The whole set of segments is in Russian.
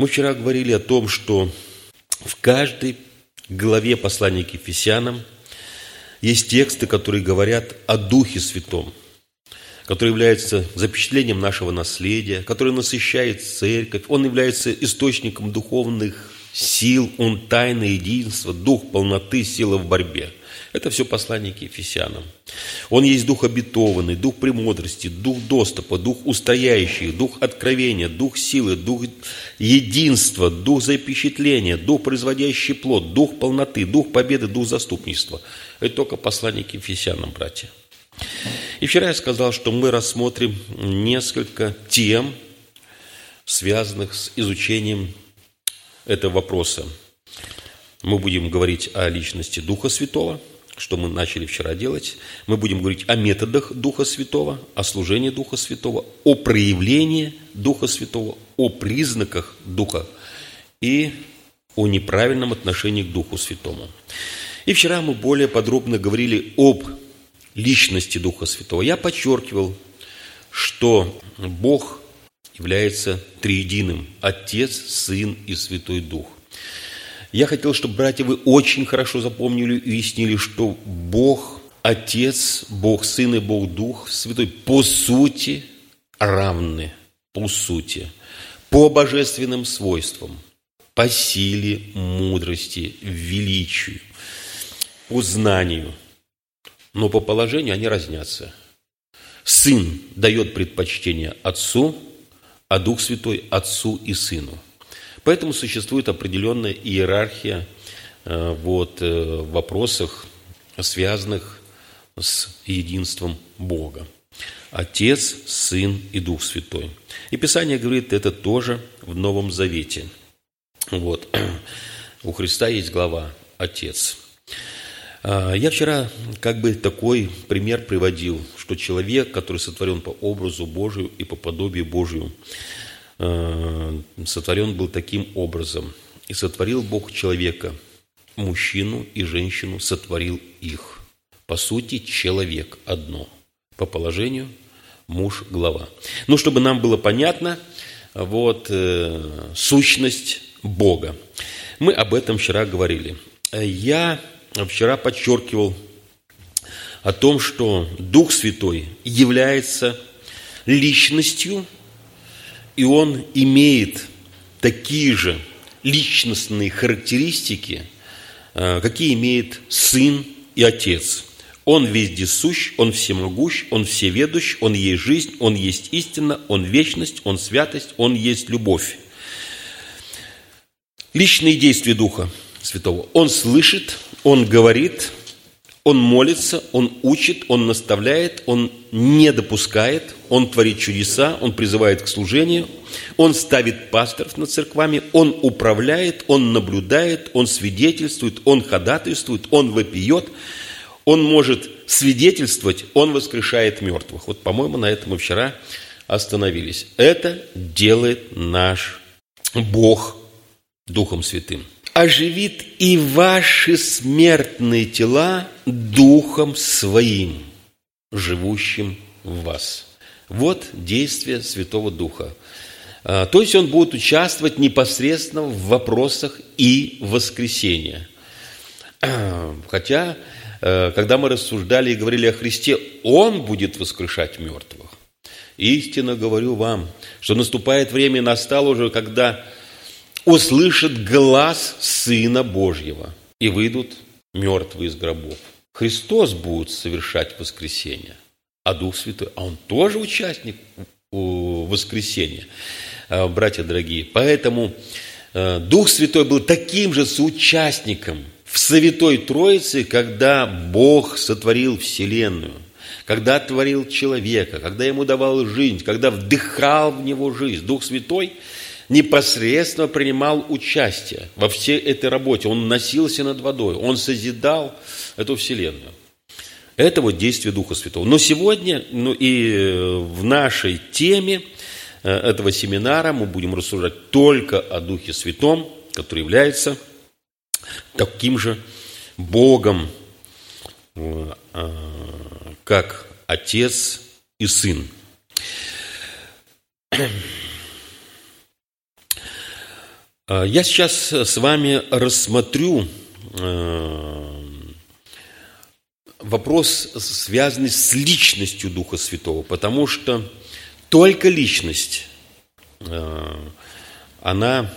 Мы вчера говорили о том, что в каждой главе послания к Ефесянам есть тексты, которые говорят о Духе Святом, который является запечатлением нашего наследия, который насыщает церковь. Он является источником духовных сил, он тайна единства, дух полноты, сила в борьбе. Это все послание к Ефесянам. Он есть дух обетованный, дух премудрости, дух доступа, дух устоящий, дух откровения, дух силы, дух единства, дух запечатления, дух производящий плод, дух полноты, дух победы, дух заступничества. Это только послание к Ефесянам, братья. И вчера я сказал, что мы рассмотрим несколько тем, связанных с изучением этого вопроса. Мы будем говорить о личности Духа Святого, что мы начали вчера делать. Мы будем говорить о методах Духа Святого, о служении Духа Святого, о проявлении Духа Святого, о признаках Духа и о неправильном отношении к Духу Святому. И вчера мы более подробно говорили об личности Духа Святого. Я подчеркивал, что Бог является триединым – Отец, Сын и Святой Дух. Я хотел, чтобы, братья, вы очень хорошо запомнили и уяснили, что Бог Отец, Бог Сын и Бог Дух Святой по сути равны, по сути, по божественным свойствам, по силе, мудрости, величию, по знанию. Но по положению они разнятся. Сын дает предпочтение Отцу, а Дух Святой – Отцу и Сыну. Поэтому существует определенная иерархия в вопросах, связанных с единством Бога. Отец, Сын и Дух Святой. И Писание говорит это тоже в Новом Завете. У Христа есть глава «Отец». Я вчера такой пример приводил, что человек, который сотворен по образу Божию и по подобию Божию, сотворен был таким образом. И сотворил Бог человека, мужчину и женщину сотворил их. По сути, человек одно. По положению муж – глава. Чтобы нам было понятно, сущность Бога. Мы об этом вчера говорили. Я вчера подчеркивал о том, что Дух Святой является личностью, и Он имеет такие же личностные характеристики, какие имеет Сын и Отец. Он вездесущ, Он всемогущ, Он всеведущ, Он есть жизнь, Он есть истина, Он вечность, Он святость, Он есть любовь. Личные действия Духа Святого. Он слышит, Он говорит, Он молится, Он учит, Он наставляет, Он не допускает, Он творит чудеса, Он призывает к служению, Он ставит пасторов над церквами, Он управляет, Он наблюдает, Он свидетельствует, Он ходатайствует, Он вопиет, Он может свидетельствовать, Он воскрешает мертвых. По-моему, на этом мы вчера остановились. Это делает наш Бог Духом Святым. Оживит и ваши смертные тела Духом Своим, живущим в вас. Действие Святого Духа. То есть Он будет участвовать непосредственно в вопросах и воскресения. Хотя, когда мы рассуждали и говорили о Христе, Он будет воскрешать мертвых. Истинно говорю вам, что наступает время, и настало уже, когда услышат глас Сына Божьего, и выйдут мертвые из гробов. Христос будет совершать воскресение, а Дух Святой, Он тоже участник воскресения, братья дорогие. Поэтому Дух Святой был таким же соучастником в Святой Троице, когда Бог сотворил вселенную, когда творил человека, когда Ему давал жизнь, когда вдыхал в него жизнь. Дух Святой непосредственно принимал участие во всей этой работе. Он носился над водой, Он созидал эту вселенную. Это действие Духа Святого. Но сегодня, и в нашей теме этого семинара мы будем рассуждать только о Духе Святом, который является таким же Богом, как Отец и Сын. Я сейчас с вами рассмотрю вопрос, связанный с личностью Духа Святого, потому что только личность, она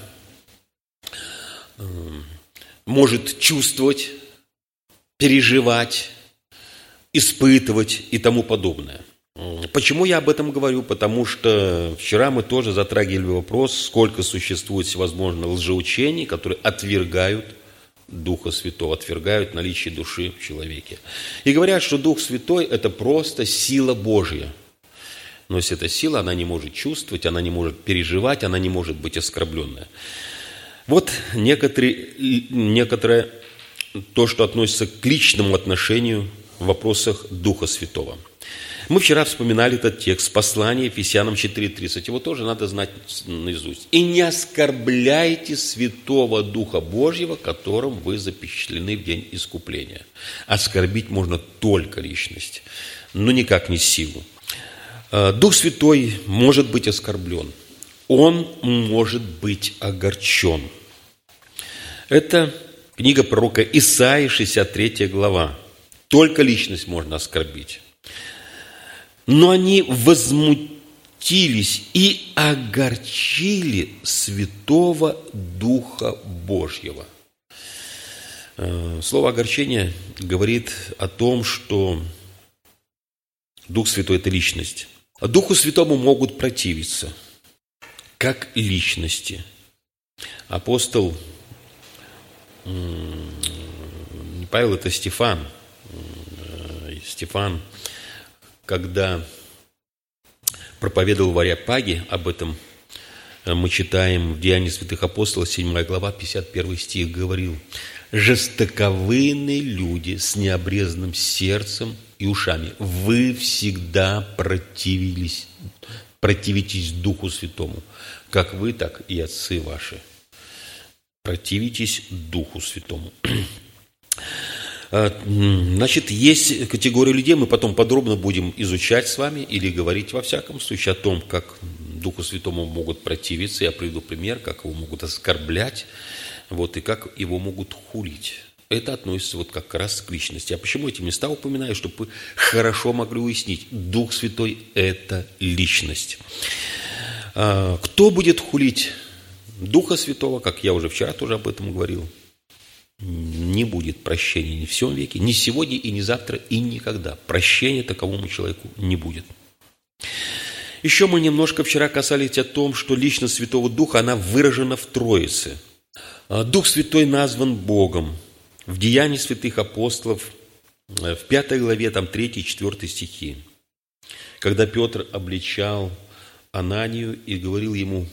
может чувствовать, переживать, испытывать и тому подобное. Почему я об этом говорю? Потому что вчера мы тоже затрагивали вопрос, сколько существует всевозможных лжеучений, которые отвергают Духа Святого, отвергают наличие души в человеке. И говорят, что Дух Святой – это просто сила Божья. Но если эта сила, она не может чувствовать, она не может переживать, она не может быть оскорбленная. Вот некоторое то, что относится к личному отношению в вопросах Духа Святого. Мы вчера вспоминали этот текст, послание Ефесянам 4:30. Его тоже надо знать наизусть. «И не оскорбляйте Святого Духа Божьего, которым вы запечатлены в день искупления». Оскорбить можно только личность, но никак не силу. Дух Святой может быть оскорблен. Он может быть огорчен. Это книга пророка Исаии, 63 глава. Только личность можно оскорбить. Но они возмутились и огорчили Святого Духа Божьего. Слово «огорчение» говорит о том, что Дух Святой – это личность. А Духу Святому могут противиться, как личности. Апостол не Павел, это Стефан. Стефан, когда проповедовал в Ареопаге, об этом мы читаем в Деянии святых апостолов, 7 глава, 51 стих, говорил: «Жестоковыйные люди с необрезанным сердцем и ушами, вы всегда противитесь Духу Святому, как вы, так и отцы ваши». Противитесь Духу Святому. Значит, есть категория людей, мы потом подробно будем изучать с вами или говорить во всяком случае о том, как Духу Святому могут противиться. Я приведу пример, как его могут оскорблять, и как его могут хулить. Это относится как раз к личности. А почему эти места упоминаю? Чтобы вы хорошо могли уяснить. Дух Святой – это личность. Кто будет хулить Духа Святого, как я уже вчера тоже об этом говорил? Не будет прощения ни в всем веке, ни сегодня, и ни завтра, и никогда. Прощения таковому человеку не будет. Еще мы немножко вчера касались о том, что личность Святого Духа, она выражена в Троице. Дух Святой назван Богом. В Деянии святых апостолов, в 5 главе, 3 и 4 стихи. Когда Петр обличал Ананию и говорил ему: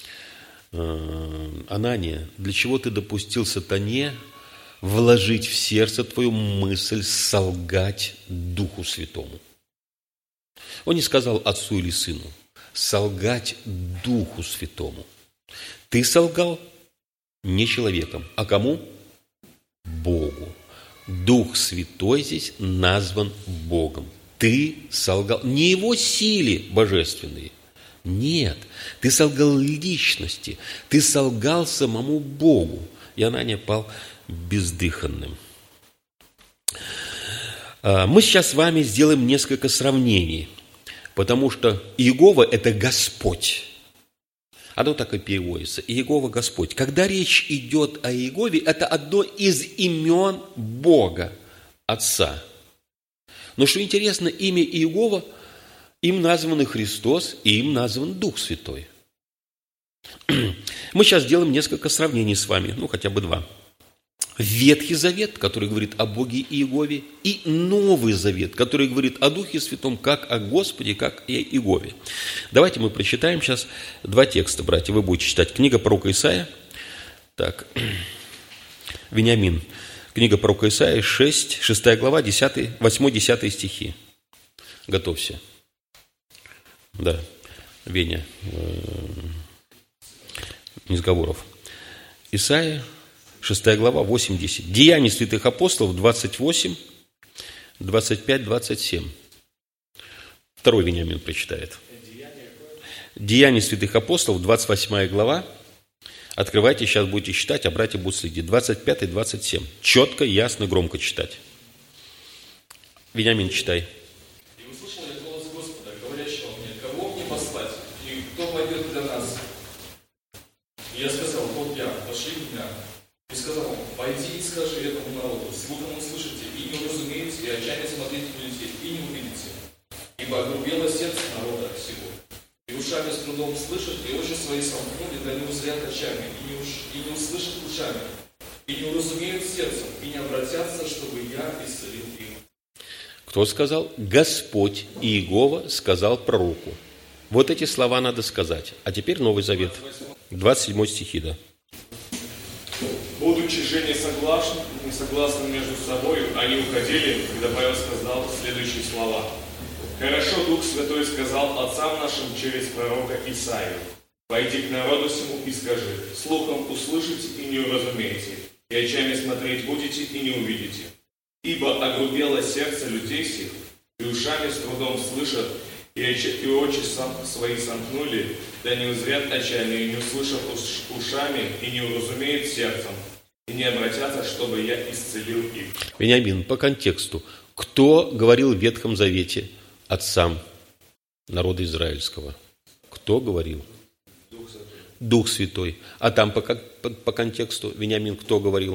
«Анания, для чего ты допустил сатане вложить в сердце твою мысль солгать Духу Святому?» Он не сказал отцу или сыну, солгать Духу Святому. Ты солгал не человеком, а кому? Богу. Дух Святой здесь назван Богом. Ты солгал не его силе божественной. Нет, ты солгал личности, ты солгал самому Богу. И Анания пал бездыханным. Мы сейчас с вами сделаем несколько сравнений, потому что Иегова – это Господь. Оно так и переводится. Иегова – Господь. Когда речь идет о Иегове, это одно из имен Бога, Отца. Но что интересно, имя Иегова, им назван и Христос, и им назван Дух Святой. Мы сейчас сделаем несколько сравнений с вами, хотя бы два. Ветхий Завет, который говорит о Боге Иегове, и Новый Завет, который говорит о Духе Святом, как о Господе, как и о Иегове. Давайте мы прочитаем сейчас два текста, братья. Вы будете читать книга пророка Исаия. Так, Вениамин. Книга пророка Исаия, 6 глава, 8-10 стихи. Готовься. Да, Веня, Низговоров. Исаия, 6 глава, 8-10. Деяния святых апостолов, 28, 25, 27. Второй Вениамин прочитает. Деяния святых апостолов, 28 глава, Открывайте, сейчас будете читать, а братья будут следить. 25 и 27. Четко, ясно, громко читать. Вениамин, читай. «И услышал я голос Господа, говорящего мне, кого мне послать, и кто пойдет для нас? И я сказал, вот я, пошли меня. И сказал он, пойди и скажи этому народу, слухом услышите, и не уразумеете, и очами смотрите будете, и не увидите. Ибо огрубело сердце народа всего. И ушами с трудом слышат, и очи свои сомкнули, да не узрят очами, и не услышат ушами, и не уразумеют сердцем, и не обратятся, чтобы я исцелил их». Кто сказал? Господь Иегова сказал пророку. Вот эти слова надо сказать. А теперь Новый Завет. 27 стихи, да. Будучи же не согласны между собой, они уходили, когда Павел сказал следующие слова. «Хорошо Дух Святой сказал отцам нашим через пророка Исаию: пойди к народу сему и скажи, слухом услышите и не уразумеете, и очами смотреть будете и не увидите. Ибо огрубело сердце людей сих, и ушами с трудом слышат, и очи свои сомкнули, да не узрят очами, и не услышат ушами, и не уразумеют сердцем, и не обратятся, чтобы я исцелил их». Вениамин, по контексту. Кто говорил в Ветхом Завете отцам народа израильского? Кто говорил? Дух Святой. А там по контексту, Вениамин, кто говорил?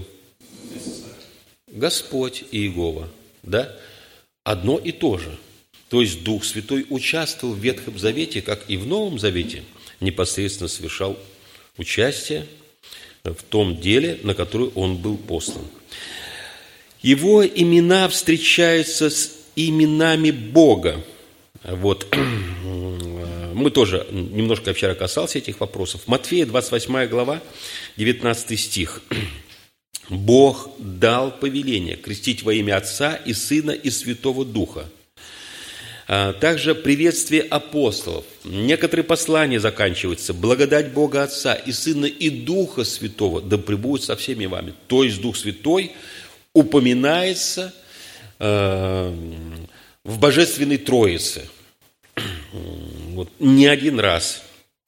Господь Иегова. Да? Одно и то же. То есть Дух Святой участвовал в Ветхом Завете, как и в Новом Завете, непосредственно совершал участие в том деле, на которое он был послан. Его имена встречаются с именами Бога. Вот. Мы тоже немножко вчера касался этих вопросов. Матфея, 28 глава, 19 стих. «Бог дал повеление крестить во имя Отца и Сына и Святого Духа». Также приветствие апостолов. Некоторые послания заканчиваются: «Благодать Бога Отца и Сына и Духа Святого да пребудет со всеми вами». То есть Дух Святой упоминается в Божественной Троице. Вот, не один раз.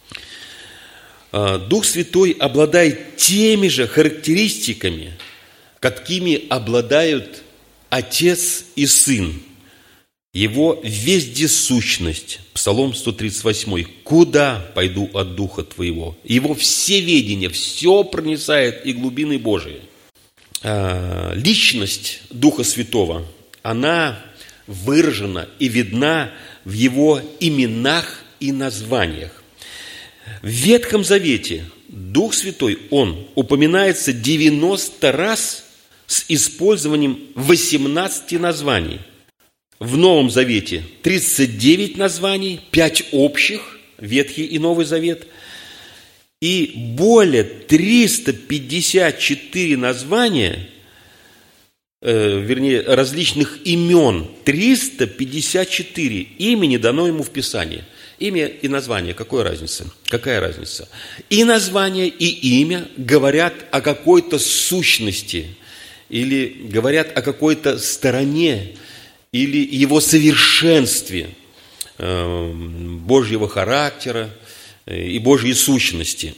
Дух Святой обладает теми же характеристиками, какими обладают Отец и Сын. Его вездесущность, Псалом 138, «Куда пойду от Духа Твоего?» Его всеведение, все проницает и глубины Божии. Личность Духа Святого, она выражена и видна в Его именах и названиях. В Ветхом Завете Дух Святой, Он упоминается 90 раз с использованием 18 названий. В Новом Завете 39 названий, 5 общих, Ветхий и Новый Завет, и более 354 названия, различных имен, 354 имени дано ему в Писании. Имя и название, какая разница? Какая разница? И название, и имя говорят о какой-то сущности, или говорят о какой-то стороне, или его совершенстве, Божьего характера и Божьей сущности.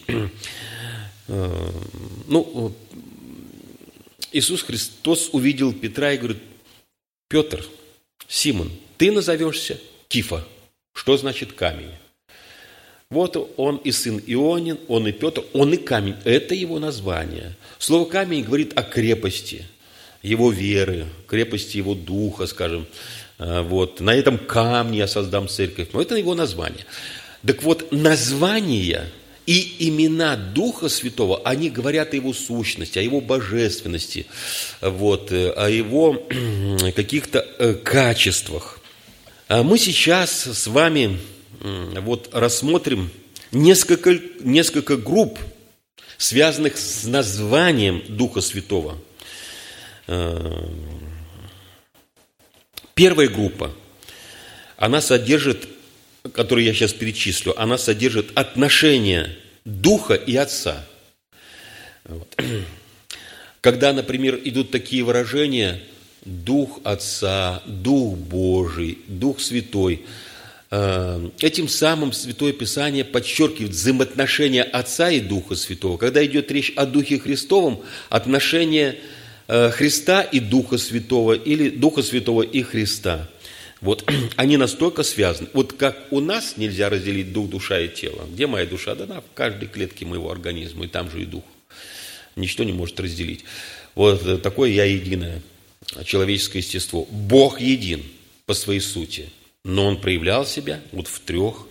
Иисус Христос увидел Петра и говорит: «Петр, Симон, ты назовешься Кифа». Что значит камень? Вот он и сын Ионин, он и Петр, он и камень. Это его название. Слово «камень» говорит о крепости его веры, крепости его духа, скажем. Вот. На этом камне я создам церковь. Но это его название. Так вот, названия и имена Духа Святого, они говорят о его сущности, о его божественности, вот, о его каких-то качествах. Мы сейчас с вами вот рассмотрим несколько групп, связанных с названием Духа Святого. Первая группа, она содержит, которую я сейчас перечислю, она содержит отношения Духа и Отца. Вот. Когда, например, идут такие выражения: Дух Отца, Дух Божий, Дух Святой, Этим самым Святое Писание подчеркивает взаимоотношения Отца и Духа Святого. Когда идет речь о Духе Христовом, отношения Христа и Духа Святого, или Духа Святого и Христа. Вот, они настолько связаны. Вот как у нас нельзя разделить дух, душа и тело. Где моя душа? Да она в каждой клетке моего организма, и там же и дух. Ничто не может разделить. Вот такое я единое человеческое естество. Бог един по своей сути, но Он проявлял себя вот в трех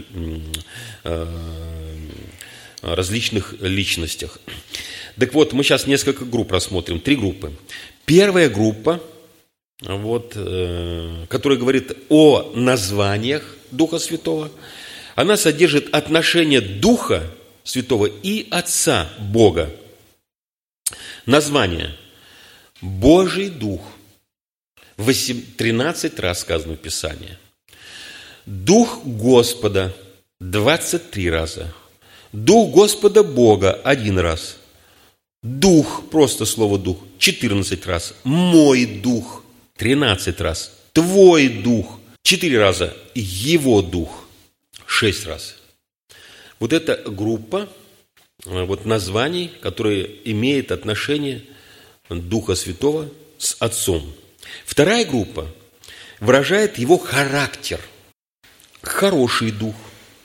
различных личностях. Так вот, мы сейчас несколько групп рассмотрим, 3 группы. Первая группа, которая говорит о названиях Духа Святого, она содержит отношение Духа Святого и Отца Бога. Название Божий Дух. 13 раз сказано в Писании. Дух Господа 23 раза. Дух Господа Бога 1 раз. Дух, просто слово Дух, 14 раз. Мой Дух 13 раз. Твой Дух 4 раза. Его Дух 6 раз. Вот эта группа названий, которые имеют отношение Духа Святого с Отцом. Вторая группа выражает его характер. Хороший Дух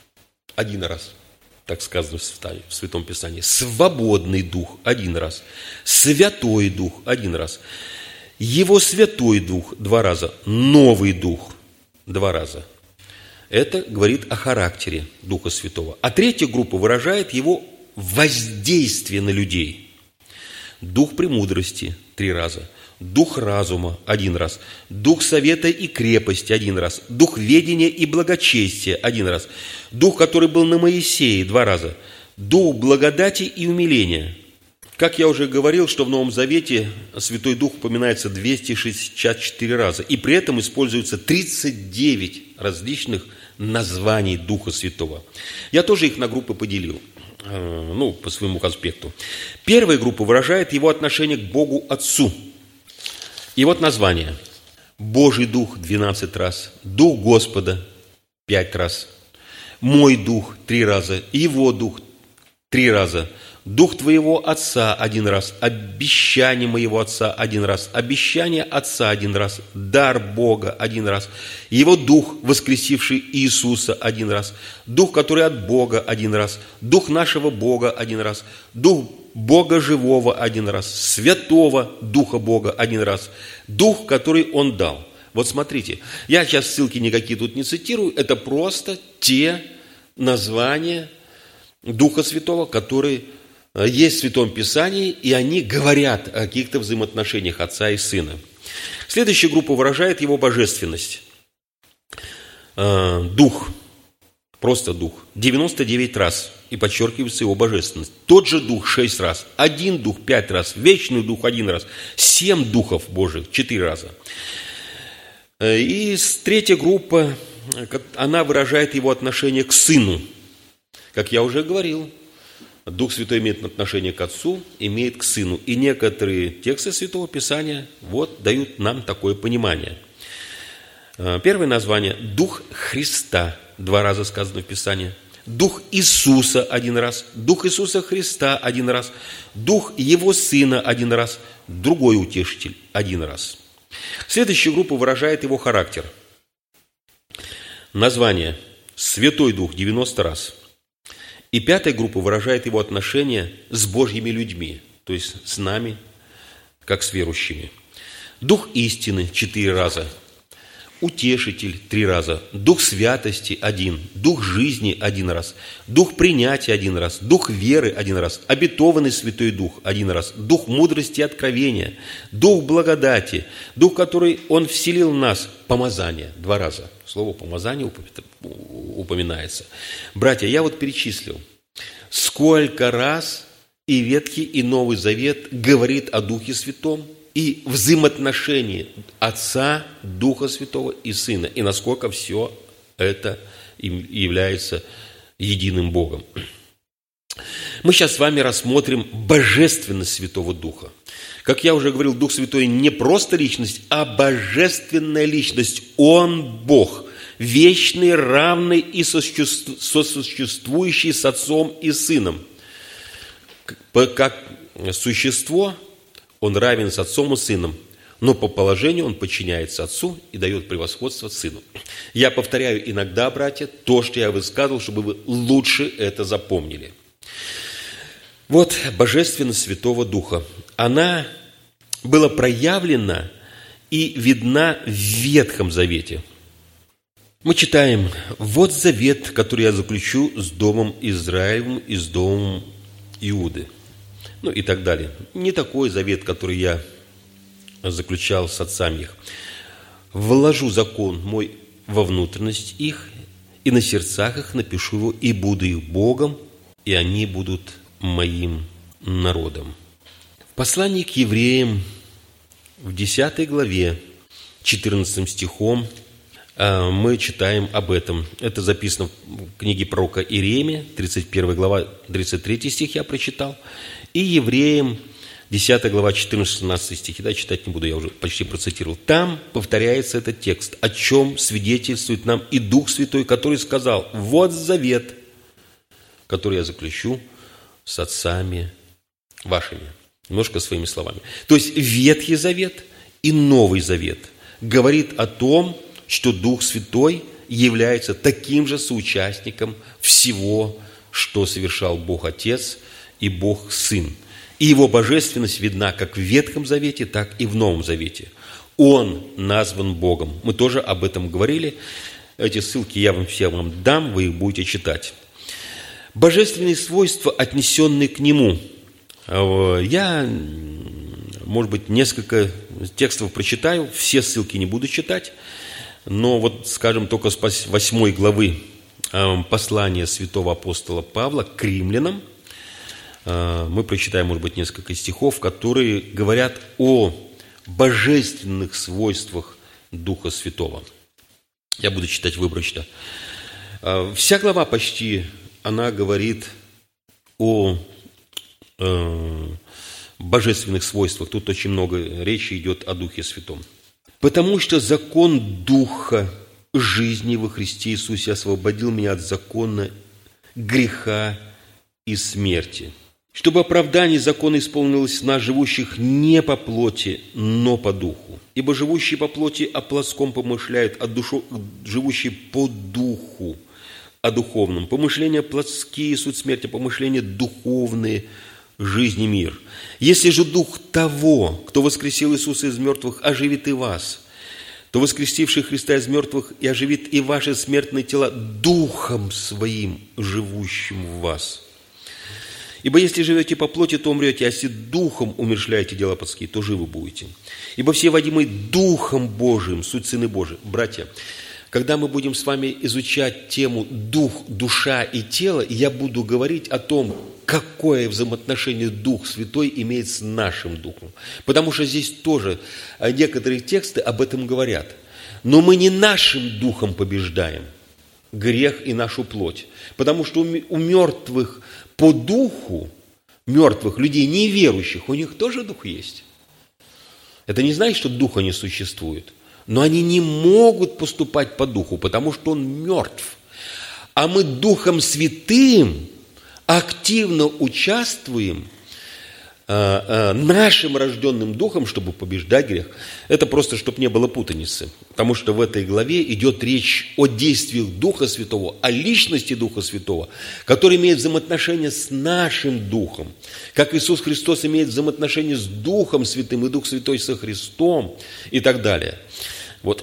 1 раз, так сказано в Святом Писании. Свободный Дух 1 раз. Святой Дух 1 раз. Его Святой Дух 2 раза. Новый Дух 2 раза. Это говорит о характере Духа Святого. А третья группа выражает его воздействие на людей. Дух премудрости 3 раза. Дух разума 1 раз. Дух совета и крепости 1 раз. Дух ведения и благочестия 1 раз. Дух, который был на Моисее 2 раза. Дух благодати и умиления. Как я уже говорил, что в Новом Завете Святой Дух упоминается 264 раза. И при этом используется 39 различных названий Духа Святого. Я тоже их на группы поделил. По своему конспекту. Первая группа выражает его отношение к Богу Отцу. И вот название. Божий Дух 12 раз. Дух Господа 5 раз. Мой Дух 3 раза. Его Дух 3 раза. Дух твоего Отца 1 раз. Обещание моего Отца 1 раз. Обещание Отца 1 раз. Дар Бога 1 раз. Его Дух, воскресивший Иисуса 1 раз. Дух, который от Бога 1 раз. Дух нашего Бога 1 раз. Дух Бога живого 1 раз. Святого Духа Бога 1 раз. Дух, который Он дал. Вот смотрите, я сейчас ссылки никакие тут не цитирую. Это просто те названия Духа Святого, которые есть в Святом Писании, и они говорят о каких-то взаимоотношениях Отца и Сына. Следующая группа выражает его божественность. Дух, просто Дух, 99 раз, и подчеркивается его божественность. Тот же Дух 6 раз, один Дух 5 раз, вечный Дух 1 раз, 7 Духов Божьих 4 раза. И третья группа, она выражает его отношение к Сыну. Как я уже говорил, Дух Святой имеет отношение к Отцу, имеет к Сыну. И некоторые тексты Святого Писания дают нам такое понимание. Первое название – Дух Христа, 2 раза сказано в Писании. Дух Иисуса 1 раз, Дух Иисуса Христа 1 раз, Дух Его Сына 1 раз, другой Утешитель 1 раз. Следующая группа выражает его характер. Название – Святой Дух 90 раз. И пятая группа выражает его отношения с Божьими людьми, то есть с нами, как с верующими. Дух истины 4 раза, Утешитель 3 раза, Дух святости 1, Дух жизни 1 раз, Дух принятия 1 раз, Дух веры 1 раз, обетованный Святой Дух 1 раз, Дух мудрости и откровения, Дух благодати, Дух, который Он вселил в нас, помазание 2 раза. Слово помазание упоминается. Братья, я перечислил, сколько раз и Ветхий, и Новый Завет говорит о Духе Святом и взаимоотношении Отца, Духа Святого и Сына, и насколько все это является единым Богом. Мы сейчас с вами рассмотрим божественность Святого Духа. Как я уже говорил, Дух Святой не просто личность, а божественная личность. Он Бог. вечный, равный и сосуществующий с Отцом и Сыном. Как существо Он равен с Отцом и Сыном, но по положению Он подчиняется Отцу и дает превосходство Сыну. Я повторяю иногда, братья, то, что я высказывал, чтобы вы лучше это запомнили. Вот божественность Святого Духа. Она была проявлена и видна в Ветхом Завете. Мы читаем: «Вот завет, который я заключу с домом Израилевым и с домом Иуды». Ну и так далее. Не такой завет, который я заключал с отцами их. «Вложу закон мой во внутренность их, и на сердцах их напишу его, и буду их Богом, и они будут моим народом». В послании к евреям в 10 главе, 14 стихом, мы читаем об этом. Это записано в книге пророка Иеремии, 31 глава, 33 стих я прочитал. И евреям, 10 глава, 14-17 стихи, да, читать не буду, я уже почти процитировал. Там повторяется этот текст, о чем свидетельствует нам и Дух Святой, который сказал: «Вот завет, который я заключу с отцами вашими». Немножко своими словами. То есть Ветхий Завет и Новый Завет говорит о том, что Дух Святой является таким же соучастником всего, что совершал Бог Отец и Бог Сын. И Его божественность видна как в Ветхом Завете, так и в Новом Завете. Он назван Богом. Мы тоже об этом говорили. Эти ссылки я вам дам, вы их будете читать. Божественные свойства, отнесенные к Нему. Я, может быть, несколько текстов прочитаю, все ссылки не буду читать, но вот, скажем, только с 8 главы послания святого апостола Павла к римлянам мы прочитаем, может быть, несколько стихов, которые говорят о божественных свойствах Духа Святого. Я буду читать выборочно. Вся глава почти, она говорит о божественных свойствах. Тут очень много речи идет о Духе Святом. «Потому что закон Духа жизни во Христе Иисусе освободил меня от закона греха и смерти, чтобы оправдание закона исполнилось в нас, живущих не по плоти, но по Духу. Ибо живущие по плоти о плотском помышляют, а живущие по Духу о духовном. Помышления плотские суть смерти, помышления духовные жизнь и мир. Если же Дух того, кто воскресил Иисуса из мертвых, оживит и вас, то воскресивший Христа из мертвых и оживит и ваши смертные тела Духом Своим, живущим в вас. Ибо если живете по плоти, то умрете, а если Духом умерщвляете дела плотские, то живы будете. Ибо все водимые Духом Божиим, суть Сыны Божии». Братья, когда мы будем с вами изучать тему «Дух, душа и тело», я буду говорить о том, какое взаимоотношение Дух Святой имеет с нашим Духом. Потому что здесь тоже некоторые тексты об этом говорят. Но мы не нашим Духом побеждаем грех и нашу плоть. Потому что у мертвых по Духу, мертвых людей, неверующих, у них тоже Дух есть. Это не значит, что Духа не существует. Но они не могут поступать по Духу, потому что он мертв. А мы Духом Святым активно участвуем нашим рожденным Духом, чтобы побеждать грех. Это просто, чтобы не было путаницы. Потому что в этой главе идет речь о действиях Духа Святого, о личности Духа Святого, который имеет взаимоотношения с нашим Духом. Как Иисус Христос имеет взаимоотношения с Духом Святым, и Дух Святой со Христом, и так далее. Вот.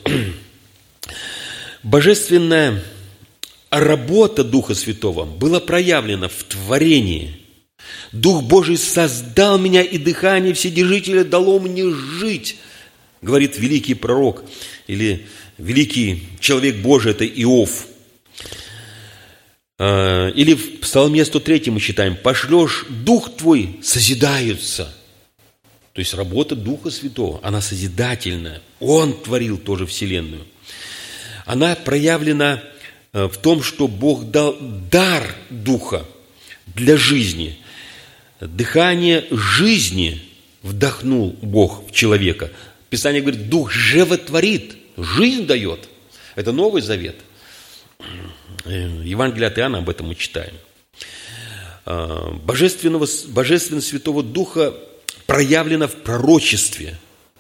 Божественная работа Духа Святого была проявлена в творении. Дух Божий создал меня, и дыхание Вседержителя дало мне жить, говорит великий пророк, или великий человек Божий, это Иов. Или в Псалме 103 мы читаем: «Пошлешь Дух Твой, созидаются». То есть работа Духа Святого, она созидательная. Он творил тоже Вселенную. Она проявлена в том, что Бог дал дар Духа для жизни. Дыхание жизни вдохнул Бог в человека. Писание говорит, Дух животворит, жизнь дает. Это Новый Завет. Евангелие от Иоанна, об этом мы читаем. Божественность Святого Духа проявлена в пророчестве.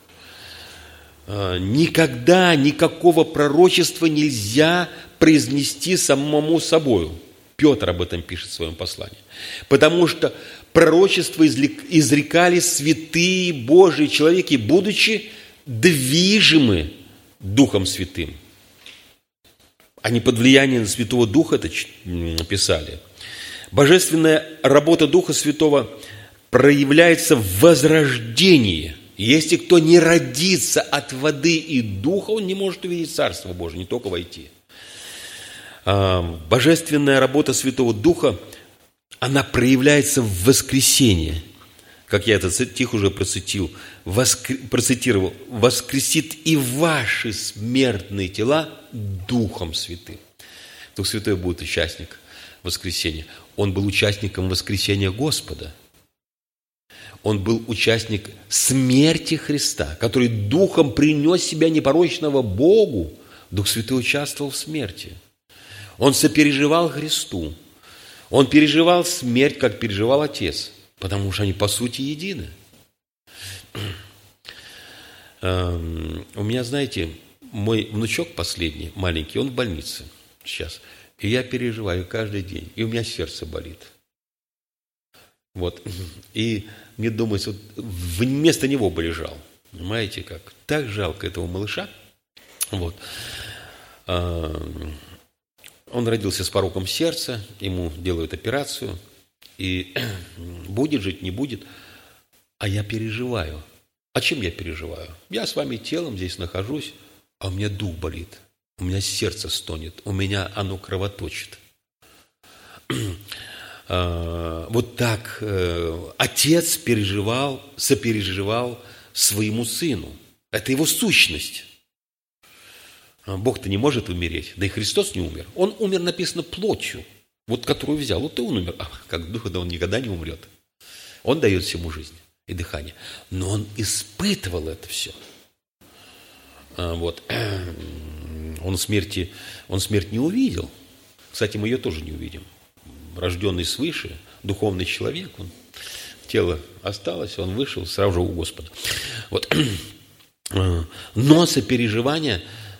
Никогда никакого пророчества нельзя произнести самому собою. Петр об этом пишет в своем послании. Потому что пророчества изрекали святые Божьи человеки, будучи движимы Духом Святым. Они под влиянием Святого Духа это писали. Божественная работа Духа Святого проявляется в возрождении. Если кто не родится от воды и духа, он не может увидеть Царство Божие, не только войти. Божественная работа Святого Духа, она проявляется в воскресении. Как я этот стих уже процитировал. «Воскресит и ваши смертные тела Духом Святым». Дух Святой будет участник воскресения. Он был участником воскресения Господа. Он был участник смерти Христа, который духом принес себя непорочного Богу. Дух Святой участвовал в смерти. Он сопереживал Христу. Он переживал смерть, как переживал Отец, потому что они по сути едины. У меня, знаете, мой внучок последний, маленький, он в больнице сейчас. И я переживаю каждый день. И у меня сердце болит. Вот. И мне думается, вот вместо него бы лежал. Понимаете как? Так жалко этого малыша. Вот. Он родился с пороком сердца, ему делают операцию. И будет жить, не будет. А я переживаю. А чем я переживаю? Я с вами телом здесь нахожусь, а у меня дух болит. У меня сердце стонет, у меня оно кровоточит. Вот так отец сопереживал своему сыну. Это его сущность. Бог-то не может умереть, да и Христос не умер. Он умер, написано, плотью, вот которую взял, вот и он умер. А как дух, да он никогда не умрет. Он дает всему жизнь и дыхание. Но он испытывал это все. Вот. Он смерть не увидел. Кстати, мы ее тоже не увидим. Рожденный свыше, духовный человек, тело осталось, он вышел сразу же у Господа. Вот. Но сопереживание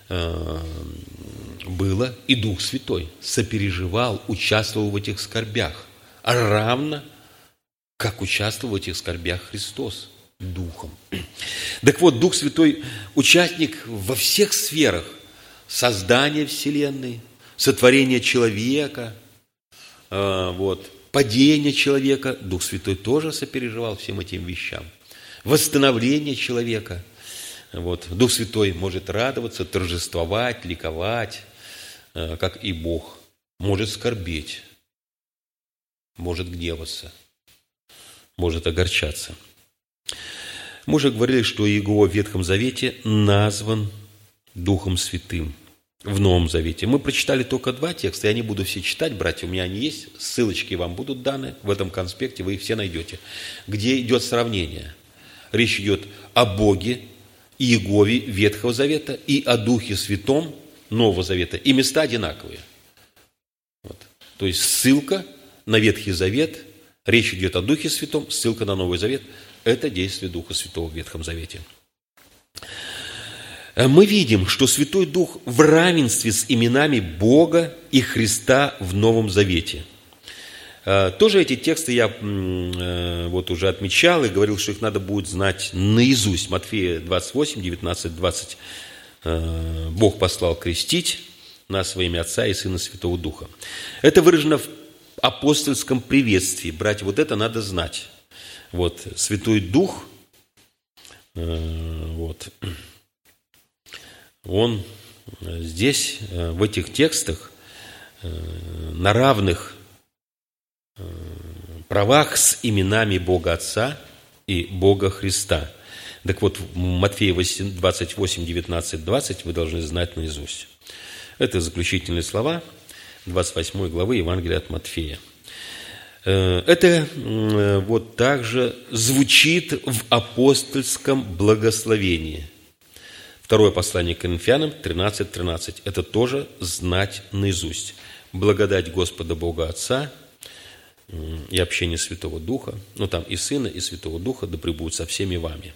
было, и Дух Святой сопереживал, участвовал в этих скорбях, равно как участвовал в этих скорбях Христос Духом. Так вот, Дух Святой участник во всех сферах создания Вселенной, сотворения человека, падения человека. Дух Святой тоже сопереживал всем этим вещам. Восстановление человека. Дух Святой может радоваться, торжествовать, ликовать, как и Бог. Может скорбеть, может гневаться, может огорчаться. Мы уже говорили, что Иегова в Ветхом Завете назван Духом Святым в Новом Завете. Мы прочитали только 2 текста, я не буду все читать, братья, у меня они есть, ссылочки вам будут даны в этом конспекте, вы их все найдете, где идет сравнение. Речь идет о Боге, Иегове Ветхого Завета и о Духе Святом Нового Завета, и места одинаковые. То есть ссылка на Ветхий Завет, речь идет о Духе Святом, ссылка на Новый Завет. Это действие Духа Святого в Ветхом Завете. Мы видим, что Святой Дух в равенстве с именами Бога и Христа в Новом Завете. Тоже эти тексты я уже отмечал и говорил, что их надо будет знать наизусть. Матфея 28, 19, 20. Бог послал крестить нас во имя Отца и Сына Святого Духа. Это выражено в апостольском приветствии. Братья, вот это надо знать. Святой Дух, он здесь, в этих текстах, на равных правах с именами Бога Отца и Бога Христа. Так вот, Матфея 28, 19, 20 вы должны знать наизусть. Это заключительные слова 28 главы Евангелия от Матфея. Это также звучит в апостольском благословении. Второе послание к Коринфянам 13:13. Это тоже знать наизусть. Благодать Господа Бога Отца и общение Святого Духа, ну там и Сына, и Святого Духа, да пребудут со всеми вами.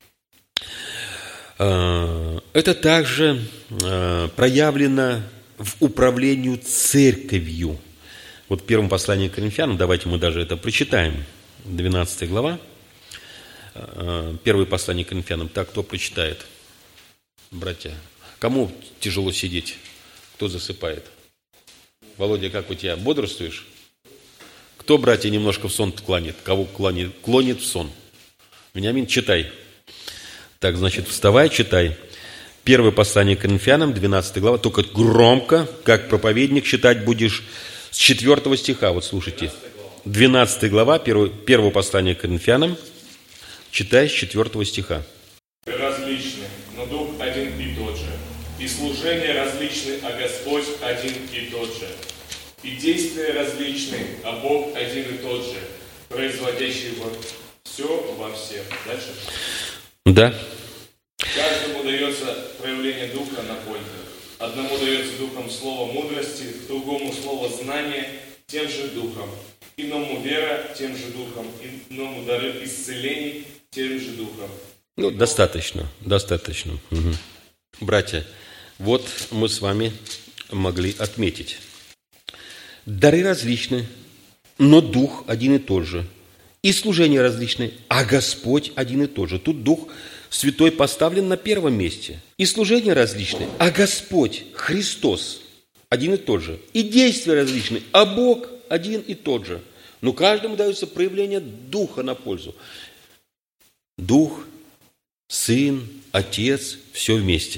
Это также проявлено в управлении церковью. Вот в первом послании к Коринфянам, давайте мы даже это прочитаем, 12 глава, первое послание к Коринфянам. Так, кто прочитает? Братья, кому тяжело сидеть? Кто засыпает? Володя, как у тебя? Бодрствуешь? Кто, братья, немножко в сон клонит? Кого клонит в сон? Вениамин, читай. Так, значит, вставай, читай. Первое послание к Коринфянам, 12 глава. Только громко, как проповедник, читать будешь с 4 стиха. Вот слушайте. 12 глава, первое послание к Коринфянам. Читай с 4 стиха. Различны, но Дух один и тот же. И служения различны, а Господь один и тот же. И действия различны, а Бог один и тот же, производящий все во всех. Дальше. Да. Каждому дается проявление Духа на пользу. Одному дается Духом слово мудрости, другому слово знания, тем же Духом. Иному вера, тем же Духом. Иному дары исцелений, тем же Духом. Ну, достаточно. Угу. Братья, вот мы с вами могли отметить. Дары различны, но Дух один и тот же. И служения различны, а Господь один и тот же. Тут Дух Святой поставлен на первом месте. И служения различны, а Господь, Христос, один и тот же. И действия различны, а Бог один и тот же. Но каждому дается проявление Духа на пользу. Дух, Сын, Отец, все вместе.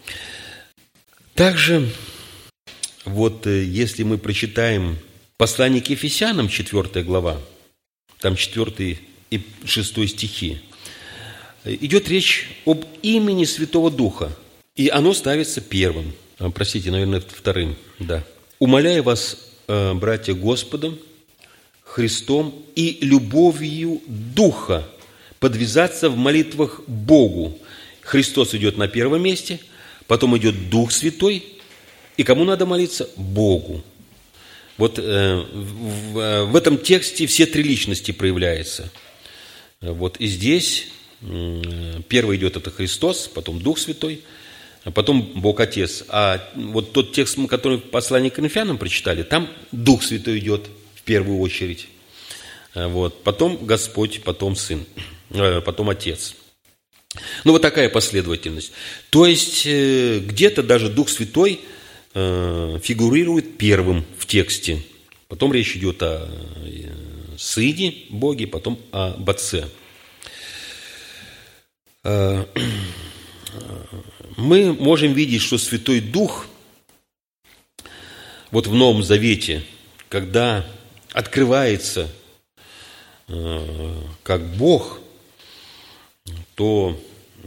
Также, вот если мы прочитаем послание к Ефесянам, 4 глава, там 4 и 6 стихи, идет речь об имени Святого Духа, и оно ставится первым, простите, наверное, вторым, да. «Умоляю вас, братья, Господом, Христом и любовью Духа подвязаться в молитвах Богу». Христос идет на первом месте, потом идет Дух Святой, и кому надо молиться? Богу. Вот в этом тексте все три личности проявляются. Вот и здесь первый идет это Христос, потом Дух Святой, а потом Бог Отец. А вот тот текст, который в послании к Коринфянам прочитали, там Дух Святой идет в первую очередь. Вот. Потом Господь, потом Сын, потом Отец. Ну, вот такая последовательность. То есть, где-то даже Дух Святой фигурирует первым в тексте. Потом речь идет о Сыне Боге, потом об Отце. Мы можем видеть, что Святой Дух вот в Новом Завете, когда открывается как Бог, то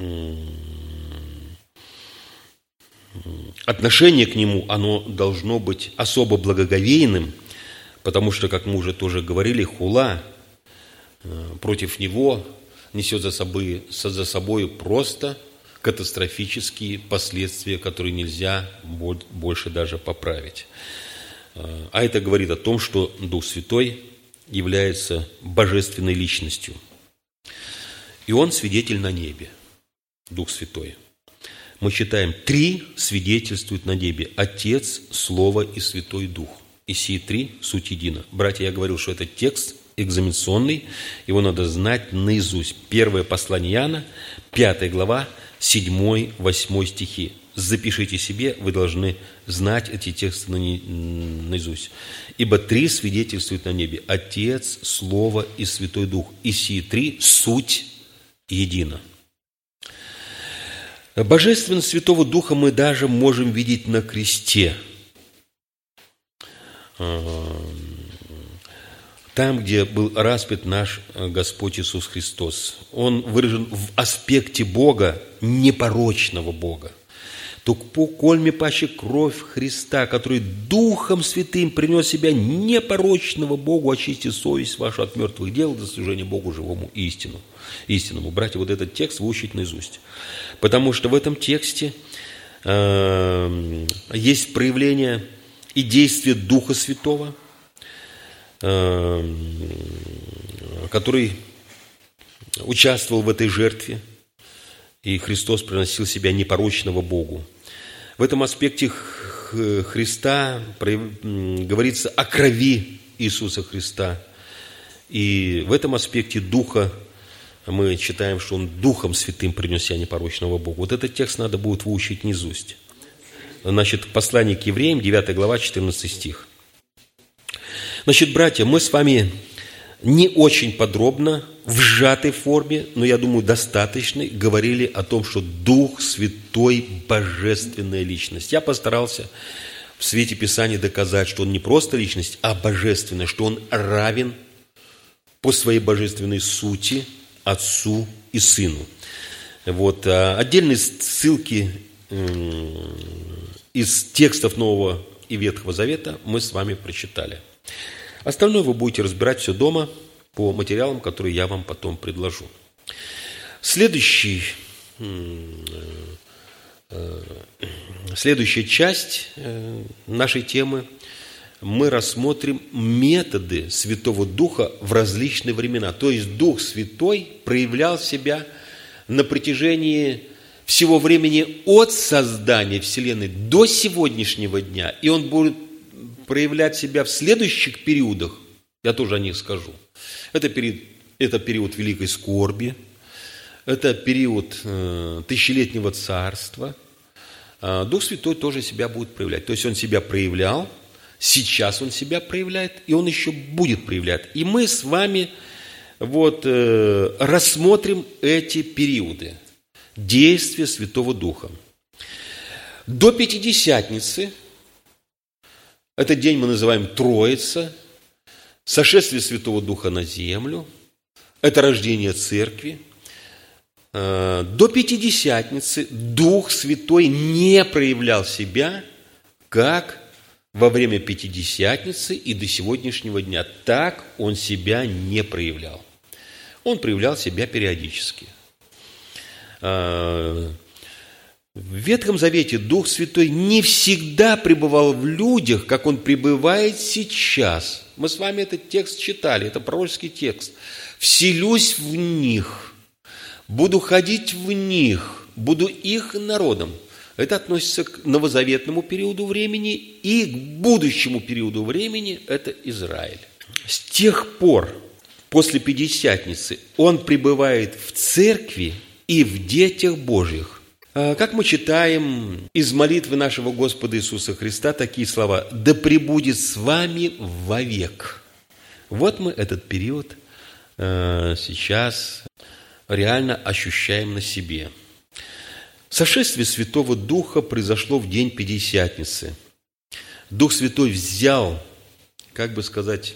отношение к Нему, оно должно быть особо благоговейным, потому что, как мы уже тоже говорили, хула против Него несет за собой просто катастрофические последствия, которые нельзя больше даже поправить. А это говорит о том, что Дух Святой является божественной личностью. И Он свидетель на небе, Дух Святой. Мы читаем, 3 свидетельствуют на небе: Отец, Слово и Святой Дух. И сии 3 суть едино. Братья, я говорил, что этот текст экзаменационный, его надо знать наизусть. Первое послание Иоанна, 5 глава, 7-8 стихи. Запишите себе, вы должны знать эти тексты наизусть. Ибо 3 свидетельствуют на небе: Отец, Слово и Святой Дух. И сии 3 суть едино. Божественность Святого Духа мы даже можем видеть на кресте. Там, где был распят наш Господь Иисус Христос. Он выражен в аспекте Бога, непорочного Бога. то кольми паче кровь Христа, который Духом Святым принес себя непорочного Богу, очисти совесть вашу от мертвых дел до служения Богу живому и истинному. Братья, вот этот текст выучить наизусть. Потому что в этом тексте есть проявление и действие Духа Святого, который участвовал в этой жертве, и Христос приносил себя непорочного Богу. В этом аспекте Христа говорится о крови Иисуса Христа. И в этом аспекте Духа мы читаем, что Он Духом Святым принес себя непорочного Богу. Вот этот текст надо будет выучить наизусть. Значит, послание к евреям, 9 глава, 14 стих. Значит, братья, мы с вами не очень подробно, в сжатой форме, но, я думаю, достаточной, говорили о том, что Дух Святой – божественная личность. Я постарался в свете Писания доказать, что Он не просто личность, а божественная, что Он равен по своей божественной сути Отцу и Сыну. Вот. Отдельные ссылки из текстов Нового и Ветхого Завета мы с вами прочитали. Остальное вы будете разбирать все дома по материалам, которые я вам потом предложу. Следующая часть нашей темы мы рассмотрим методы Святого Духа в различные времена. То есть Дух Святой проявлял себя на протяжении всего времени от создания Вселенной до сегодняшнего дня. И Он будет проявлять себя в следующих периодах, я тоже о них скажу. Это период Великой Скорби, это период Тысячелетнего Царства. Дух Святой тоже себя будет проявлять. То есть Он себя проявлял, сейчас Он себя проявляет, и Он еще будет проявлять. И мы с вами рассмотрим эти периоды действия Святого Духа. До Пятидесятницы, этот день мы называем Троица, сошествие Святого Духа на землю, это рождение Церкви. До Пятидесятницы Дух Святой не проявлял себя, как во время Пятидесятницы и до сегодняшнего дня. Так Он себя не проявлял. Он проявлял себя периодически. В Ветхом Завете Дух Святой не всегда пребывал в людях, как Он пребывает сейчас. Мы с вами этот текст читали, это пророческий текст. «Вселюсь в них, буду ходить в них, буду их народом». Это относится к новозаветному периоду времени и к будущему периоду времени, это Израиль. С тех пор, после Пятидесятницы, Он пребывает в церкви и в детях Божьих. Как мы читаем из молитвы нашего Господа Иисуса Христа такие слова: «Да пребудет с вами вовек». Вот мы этот период сейчас реально ощущаем на себе. Сошествие Святого Духа произошло в день Пятидесятницы. Дух Святой взял, как бы сказать,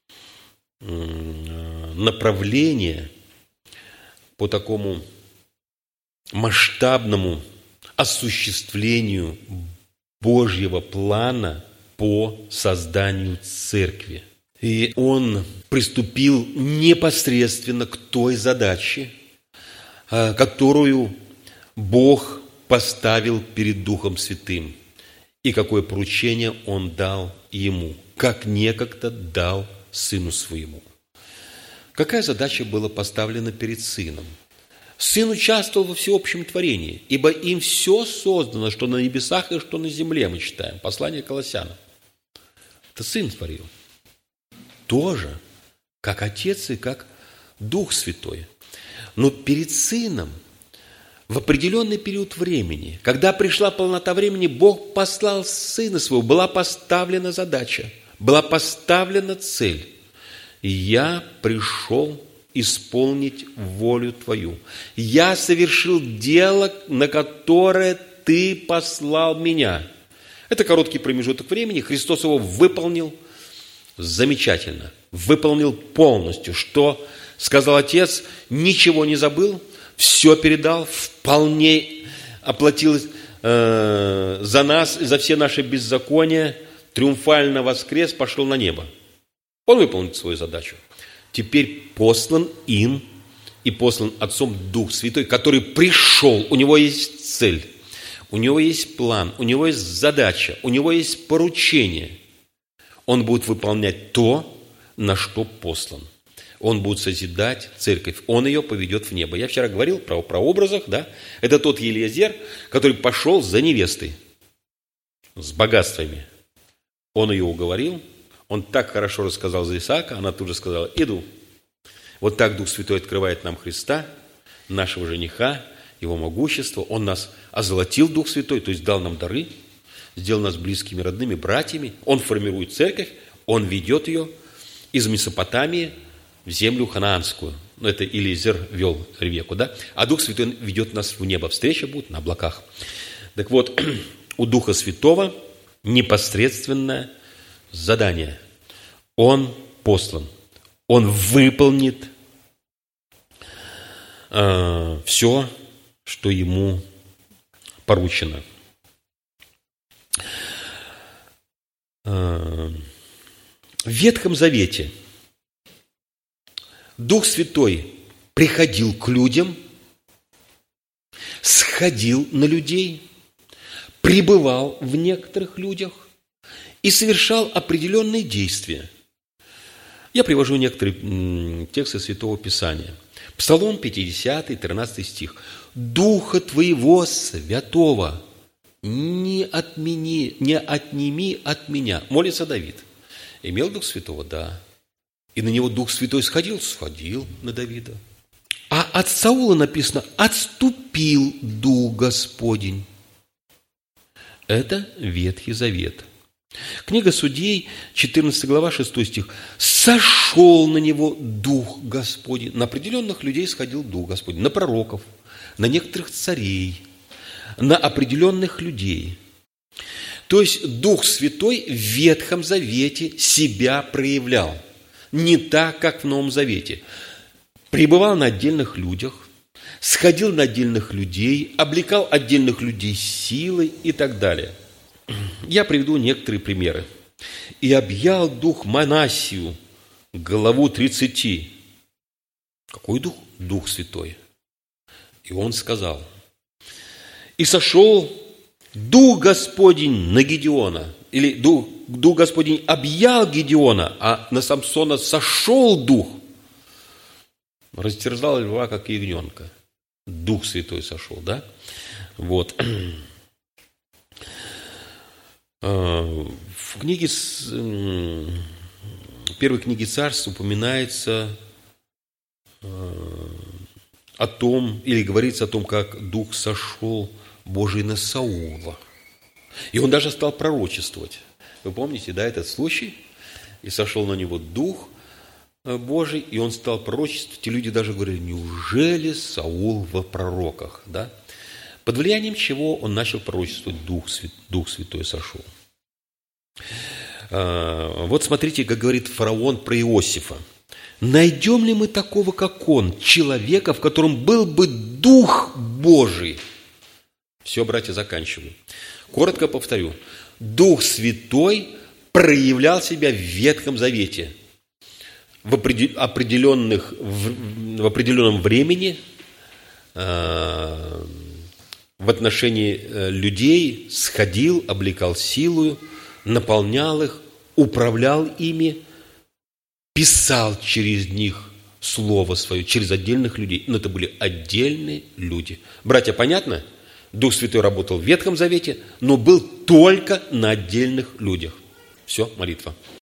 направление по такому масштабному осуществлению Божьего плана по созданию церкви. И Он приступил непосредственно к той задаче, которую Бог поставил перед Духом Святым, и какое поручение Он дал Ему, как некогда дал Сыну Своему. Какая задача была поставлена перед Сыном? Сын участвовал во всеобщем творении, ибо им все создано, что на небесах и что на земле, мы читаем. Послание к Колоссянам. Это Сын творил. Тоже, как Отец и как Дух Святой. Но перед Сыном в определенный период времени, когда пришла полнота времени, Бог послал Сына Своего, была поставлена задача, была поставлена цель. «Я пришел исполнить волю Твою. Я совершил дело, на которое Ты послал Меня». Это короткий промежуток времени. Христос его выполнил замечательно, выполнил полностью. Что сказал Отец, ничего не забыл, все передал, вполне оплатил за нас, за все наши беззакония, триумфально воскрес, пошел на небо. Он выполнит свою задачу. Теперь послан им и послан Отцом Дух Святой, который пришел. У него есть цель, у него есть план, у него есть задача, у него есть поручение. Он будет выполнять то, на что послан. Он будет созидать церковь, он ее поведет в небо. Я вчера говорил про образах, да? Это тот Елиезер, который пошел за невестой, с богатствами. Он ее уговорил, он так хорошо рассказал за Исаака, она тут же сказала: иду. Вот так Дух Святой открывает нам Христа, нашего жениха, его могущество. Он нас озолотил, Дух Святой, то есть дал нам дары, сделал нас близкими, родными, братьями. Он формирует церковь, он ведет ее из Месопотамии в землю ханаанскую. Это Елиезер вел Ревекку, да? А Дух Святой ведет нас в небо. Встреча будет на облаках. Так вот, у Духа Святого непосредственное задание. Он послан. Он выполнит все, что ему поручено. В Ветхом Завете Дух Святой приходил к людям, сходил на людей, пребывал в некоторых людях и совершал определенные действия. Я привожу некоторые тексты Святого Писания. Псалом 50, 13 стих. «Духа Твоего Святого не отними от меня». Молится Давид. Имел Дух Святого? Да. И на него Дух Святой сходил? Сходил на Давида. А от Саула написано: «Отступил Дух Господень». Это Ветхий Завет. Книга Судей, 14 глава, 6 стих. «Сошел на него Дух Господень». На определенных людей сходил Дух Господень. На пророков, на некоторых царей, на определенных людей. То есть Дух Святой в Ветхом Завете себя проявлял. Не так, как в Новом Завете. Пребывал на отдельных людях, сходил на отдельных людей, облекал отдельных людей силой и так далее. Я приведу некоторые примеры. «И объял дух Манассию, главу 30». Какой дух? Дух Святой. И он сказал: «И сошел Дух Господень на Гедеона». Или Дух Господень объял Гедеона, а на Самсона сошел Дух. Растерзал льва, как ягненка. Дух Святой сошел, да? Вот. В первой книге Царств упоминается о том, или говорится о том, как Дух сошел Божий на Саула. И он даже стал пророчествовать. Вы помните, да, этот случай? И сошел на него Дух Божий, и он стал пророчествовать. И люди даже говорили: неужели Саул во пророках, да? Под влиянием чего он начал пророчествовать? Дух Святой сошел. Вот смотрите, как говорит фараон про Иосифа. «Найдем ли мы такого, как он, человека, в котором был бы Дух Божий?» Все, братья, заканчиваю. Коротко повторю. Дух Святой проявлял себя в Ветхом Завете. В определенном времени в отношении людей сходил, облекал силою, наполнял их, управлял ими, писал через них Слово Свое, через отдельных людей. Но это были отдельные люди. Братья, понятно? Дух Святой работал в Ветхом Завете, но был только на отдельных людях. Все, молитва.